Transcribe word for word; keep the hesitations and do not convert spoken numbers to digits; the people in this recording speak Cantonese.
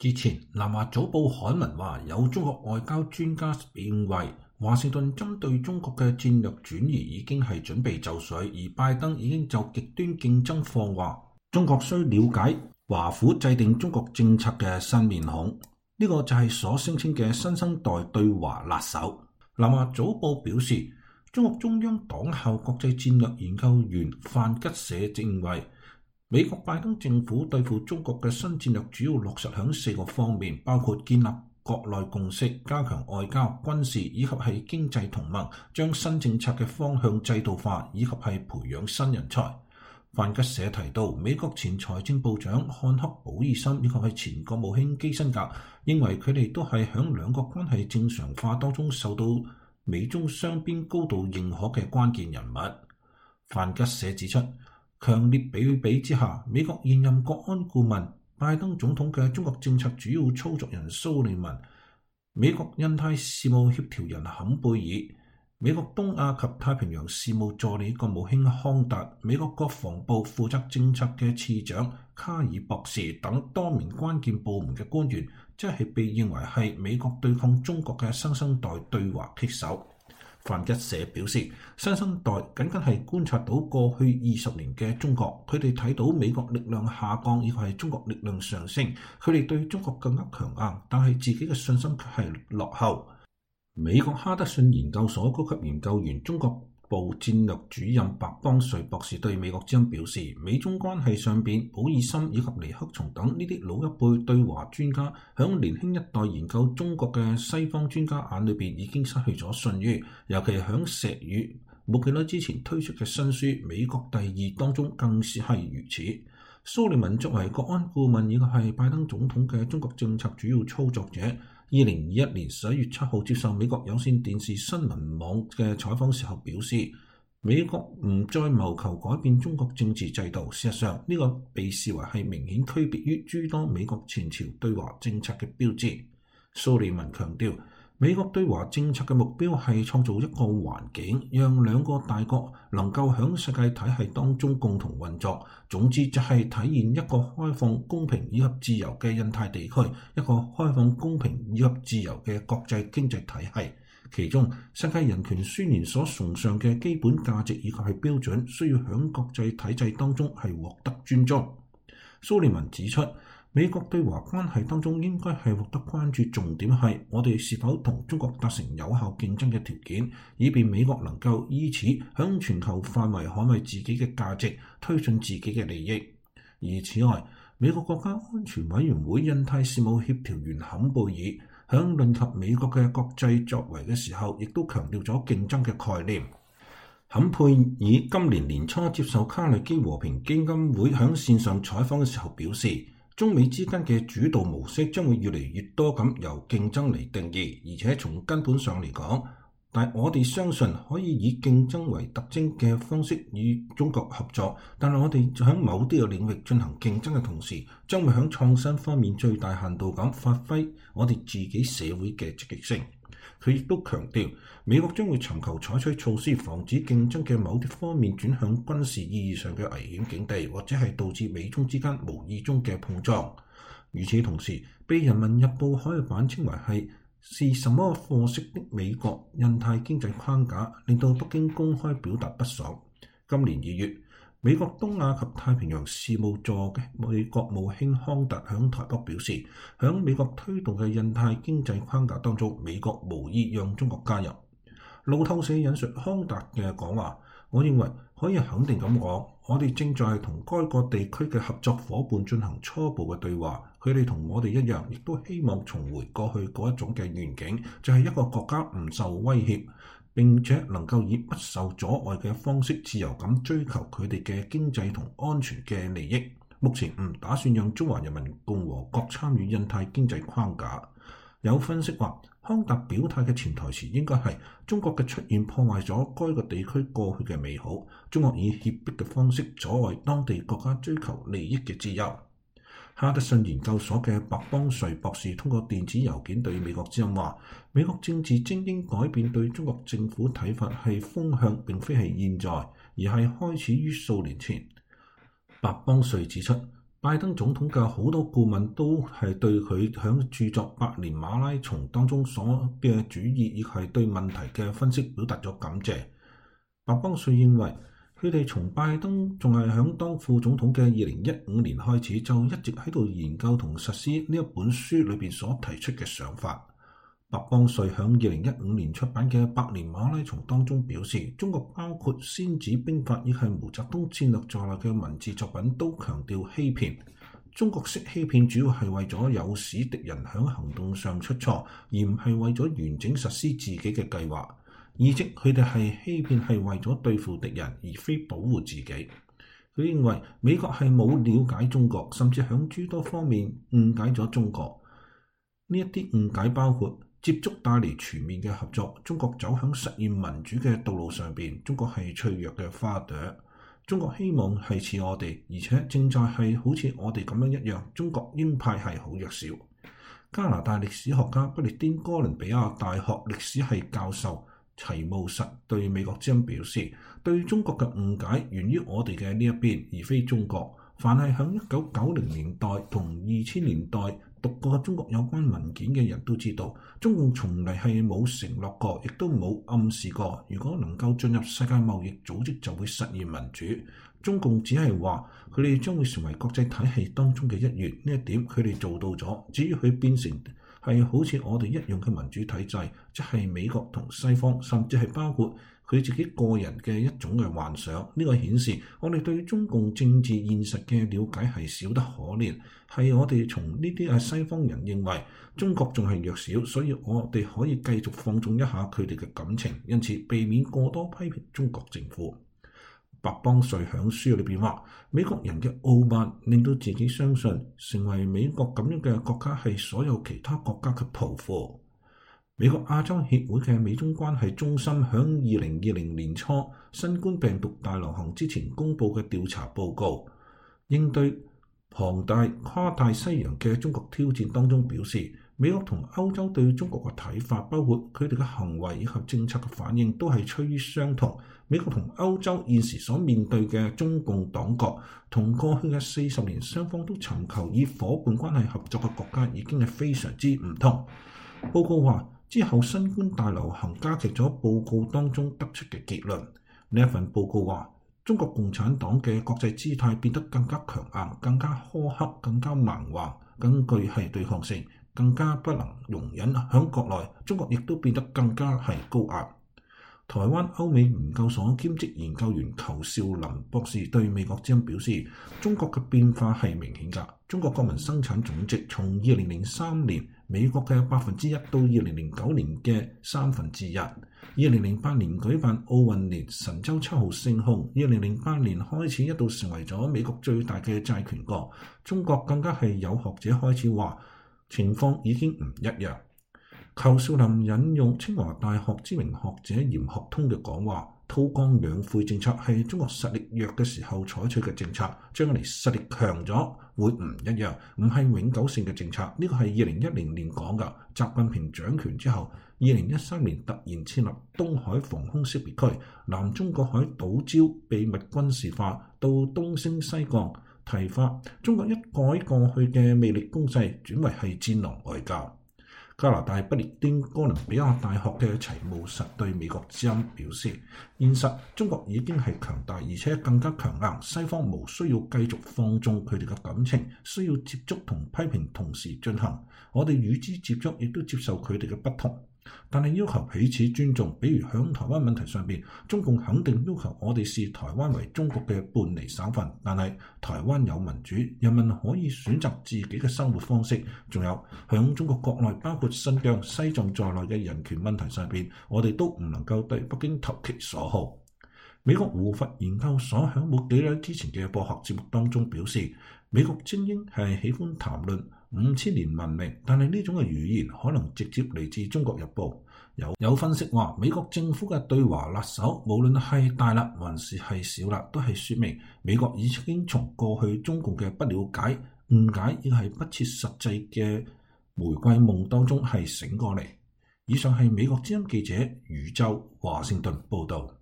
之前，南華早報刊文話，有中國外交專家認為，華盛頓針對中國嘅戰略轉移已經係準備就緒，而拜登已經就極端競爭放話，中國需了解華府制定中國政策嘅新面孔，呢、這個就係所聲稱嘅新生代對華辣手。南華早報表示，中國中央黨校國際戰略研究員范吉社認為，美國拜登政府對付中國嘅新戰略主要落實喺四個方面，包括建立國內共識、加強外交、軍事以及係經濟同盟，將新政策嘅方向制度化，以及係培養新人才。范吉社提到，美國前財政部長漢克·保爾森以及係前國務卿基辛格認為佢哋都係喺兩國關係正常化當中受到美中雙邊高度認可嘅關鍵人物。范吉社指出，強烈比比之下，美國現任國安顧問拜登總統嘅中國政策主要操作人蘇利文、美國印太事務協調人坎貝爾、美國東亞及太平洋事務助理國務卿康達、美國國防部負責政策嘅次長卡爾博士等多名關鍵部門嘅官員，即係被認為係美國對抗中國嘅新生代對華棘手。范吉社表示，新生代僅僅係觀察到過去二十年嘅中國，佢哋睇到美國力量下降，以及係中國力量上升，佢哋對中國更加強硬，但係自己嘅信心卻係落後。美國哈德遜研究所高級研究員、中國部戰略主任白邦瑞博士對美國之音表示，美中關係上邊，保爾森以及尼克松等呢啲老一輩對華專家，響年輕一代研究中國嘅西方專家眼裏邊已經失去咗信譽，尤其係響石宇冇幾耐之前推出嘅新書《美國第二》當中更是係如此。蘇利文作為國安顧問以及係拜登總統嘅中國政策主要操作者，二零二一年十一月七號接受美國有線電視新聞網嘅採訪時候表示，美國唔再謀求改變中國政治制度。事實上，呢個被視為係明顯區別於諸多美國前朝對華政策嘅標誌。蘇利文強調，美國對華政策嘅目標係創造一個環境，讓兩個大國能夠喺世界體系當中共同運作。總之就係體現一個開放、公平以及自由嘅印太地區，一個開放、公平以及自由嘅國際經濟體系。其中，世界人權宣言所崇尚嘅基本價值以及係標準，需要喺國際體制當中係獲得尊重。蘇利文指出，美國對華關係當中應該係獲得關注重點係我哋是否同中國達成有效競爭嘅條件，以便美國能夠依此響全球範圍捍衛自己嘅價值，推進自己嘅利益。而此外，美國國家安全委員會印太事務協調員坎貝爾響論及美國嘅國際作為嘅時候，亦都強調咗競爭嘅概念。坎貝爾今年年初接受卡內基和平基金會響線上採訪嘅時候表示，中美之間嘅主導模式將會越嚟越多咁由競爭嚟定義，而且從根本上嚟講，但我哋相信可以以競爭為特徵嘅方式與中國合作，但係我哋喺某啲嘅領域進行競爭嘅同時，將會喺創新方面最大限度咁發揮我哋自己社會嘅積極性。佢亦都強調，美國將會尋求採取措施防止競爭嘅某啲方面轉向軍事意義上嘅危險境地，或者係導致美中之間無意中嘅碰撞。與此同時，被人民日報海外版稱為係是什麼貨色的美國印太經濟框架，令到北京公開表達不爽。今年二月，美國東亞及太平洋事務助嘅美國務卿康達響台北表示，響美國推動嘅印太經濟框架當中，美國無意讓中國加入。路透社引述康達嘅講話，我認為可以肯定咁講，我哋正在同該個地區嘅合作夥伴進行初步嘅對話，佢哋同我哋一樣，亦都希望重回過去嗰一種嘅願景，就係一個國家唔受威脅，並且能夠以不受阻礙嘅方式自由咁追求佢哋嘅經濟同安全嘅利益。目前唔打算讓中華人民共和國參與印太經濟框架。有分析話，康達表態嘅潛台詞應該係中國嘅出現破壞咗該個地區過去嘅美好，中國以脅迫嘅方式阻礙當地國家追求利益嘅自由。哈德遜研究所嘅白邦瑞博士通過電子郵件對美國之音話，美國政治精英改變對中國政府睇法係風向，並非係現在，而係開始於數年前。白邦瑞指出， 拜登總統嘅好多顧問都係對佢響著作《百年馬拉松》當中所嘅主意，亦係對問題嘅分析表達咗感謝。白邦瑞認為，佢哋從拜登仲係響當副總統嘅二零一五年開始，就一直喺度研究同實施呢一本書裏邊所提出嘅想法。白邦瑞響二零一五年出版嘅《百年馬拉松》當中表示，中國包括《孫子兵法》亦係毛澤東戰略在內嘅文字作品都強調欺騙。中國式欺騙主要係為咗誘使敵人響行動上出錯，而唔係為咗完整實施自己嘅計劃。意即佢哋係欺騙係為咗對付敵人，而非保護自己。佢認為美國係冇了解中國，甚至響諸多方面誤解咗中國。呢一啲誤解包括接觸帶嚟全面嘅合作，中國走向實現民主嘅道路上邊，中國係脆弱嘅花朵。中國希望係似我哋，而且正在係好似我哋咁樣一樣。中國鷹派係好弱小。加拿大歷史學家不列顛哥倫比亞大學歷史系教授齊慕實對美國之音表示，對中國嘅誤解源於我哋嘅呢一邊，而非中國。凡係響一九九零年代同二千年代讀過中國有關文件嘅人都知道，中共從嚟係冇承諾過，亦都冇暗示過，如果能夠進入世界貿易組織就會實現民主。中共只係話佢哋將會成為國際體系當中嘅一員，呢一點佢哋做到咗。至於佢變成係好似我哋一樣嘅民主體制，即係美國同西方，甚至係包括佢自己個人嘅一種嘅幻想。呢個顯示我哋對中共政治現實嘅了解係少得可憐，係我哋從呢啲係西方人認為中國仲係弱小，所以我哋可以繼續放縱一下佢哋嘅感情，因此避免過多批評中國政府。白邦瑞喺書裏邊話，美國人嘅傲慢令到自己相信成為美國咁樣嘅國家係所有其他國家嘅抱負。美國亞洲協會嘅美中關係中心喺二零二零年初新冠病毒大流行之前公佈嘅調查報告，應對龐大跨大西洋嘅中國挑戰當中表示，美國同歐洲對中國嘅睇法，包括佢哋嘅行為以及政策嘅反應，都係趨於相同。美國同歐洲現時所面對嘅中共黨國，同過去嘅四十年雙方都尋求以夥伴關係合作嘅國家，已經係非常之唔同。報告話，之後新冠大流行加劇咗報告當中得出嘅結論。呢一份報告話，中國共產黨嘅國際姿態變得更加強硬、更加苛刻、更加蠻橫、更具係對抗性，更加不能容忍響國內。中國亦都變得更加係高壓。台灣歐美研究所兼職研究員裘少林博士對美國之音表示，中國嘅變化係明顯㗎。中國國民生產總值從二零零三年美國嘅百分之一到二零零九年嘅三分之一。二零零八年舉辦奧運年，神舟七號升空。二零零八年開始一度成為咗美國最大嘅債權國。中國更加係有學者開始話，情況已經唔一樣。裘少林引用清華大學知名學者嚴學通嘅講話，韜光養晦政策係中國實力弱嘅時候採取嘅政策，將來實力強咗會唔一樣，唔係永久性嘅政策。呢個係二零一零年講㗎。習近平掌權之後，二零一三年突然設立東海防空識別區，南中國海島礁秘密軍事化，到東升西降，提發中國一改過去嘅魅力攻勢，轉為係戰狼外交。加拿大不列顛哥倫比亞大學嘅齊慕實對美國之音表示，現實中國已經係強大，而且更加強硬。西方無需要繼續放縱佢哋嘅感情，需要接觸同批評同時進行。我哋與之接觸，亦都接受佢哋嘅不同，但係要求彼此尊重。比如響台灣問題上邊，中共肯定要求我哋視台灣為中國嘅半離省份，但係台灣有民主，人民可以選擇自己嘅生活方式。仲有響中國國內，包括新疆、西藏在內嘅人權問題上邊，我哋都唔能夠對北京投其所好。美國胡佛研究所響冇幾耐之前嘅播客節目當中表示，美國精英係喜歡談論五千年文明，但係呢種嘅語言可能直接嚟自中國日報。有有分析話，美國政府嘅對華辣手，無論係大辣還是係小辣，都係說明美國已經從過去中共嘅不了解、誤解，亦係不切實際嘅玫瑰夢當中係醒過嚟。以上係美國之音記者宇宙華盛頓報道。